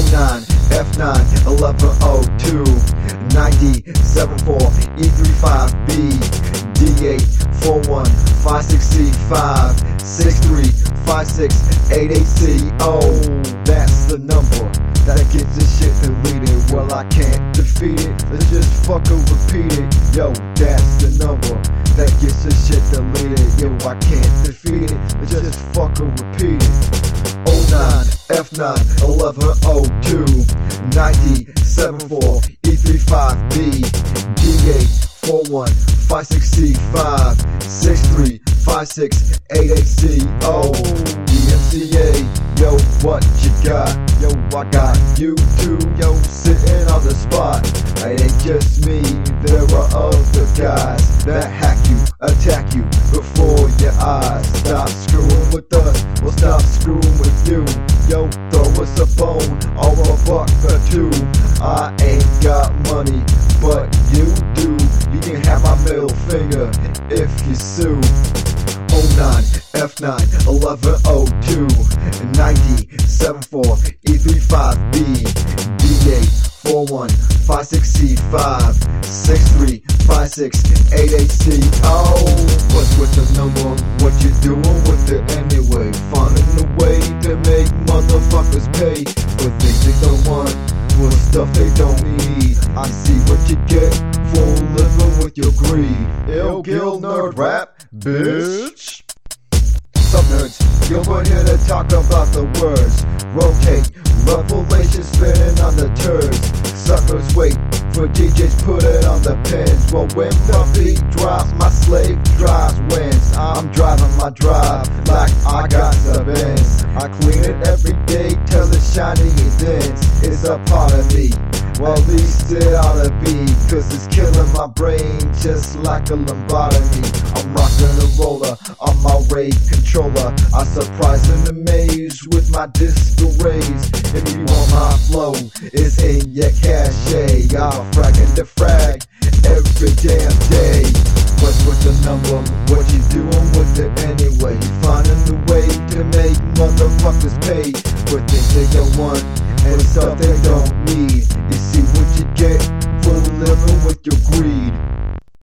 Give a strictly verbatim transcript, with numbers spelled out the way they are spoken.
nine F nine eleven oh two ninety seventy-four E thirty-five B D eight four one five six C five six three five six eight eight C. Oh, that's the number that gets this shit deleted. Well, I can't defeat it, let's just fucking repeat it. Yo, that's the number that gets this shit deleted. Yo, I can't defeat it, let's just fucking repeat it. oh nine F nine eleven oh two ninety seventy-four E thirty-five B D eight four one five six C five six three five six eight eight C. Oh, D M C A, yo, what you got? Yo, I got you too, yo, sitting on the spot. It ain't just me, there are other guys that hack you, attack you before your eyes. Stop screwing with us, we'll stop screwing with you. Yo, throw us a bone or a buck or two. I ain't got money, but you do. You can have my middle finger if you sue. oh nine F nine eleven oh two ninety seventy-four E thirty-five B D eight four one five six C five six three five six eight eight C. Oh, what's with the number? What you doing with it anyway? Finding a way to make motherfuckers pay for things they don't want, for stuff they don't need. I see what you get for living with your greed. Ill Gil Nerd Rap, bitch. Some nerds, yo, we're here to talk about the words. Rotate, revelation spinning on the turds. Suckers wait for D Js, put it on the pins. Well, when the beat drops, my slave drives wins. I'm driving my drive like I got the Benz. I clean it every day till it's shiny and dense. It's a part of me, well, at least it ought to be, cause it's killing my brain just like a lobotomy. I'm rocking a roller on my rave controller. I surprise and amaze with my disco rays. If you want my flow, it's in your cache. I'll frag and defrag every damn day. What's with the number? What you doing with it anyway? You finding a way to make motherfuckers pay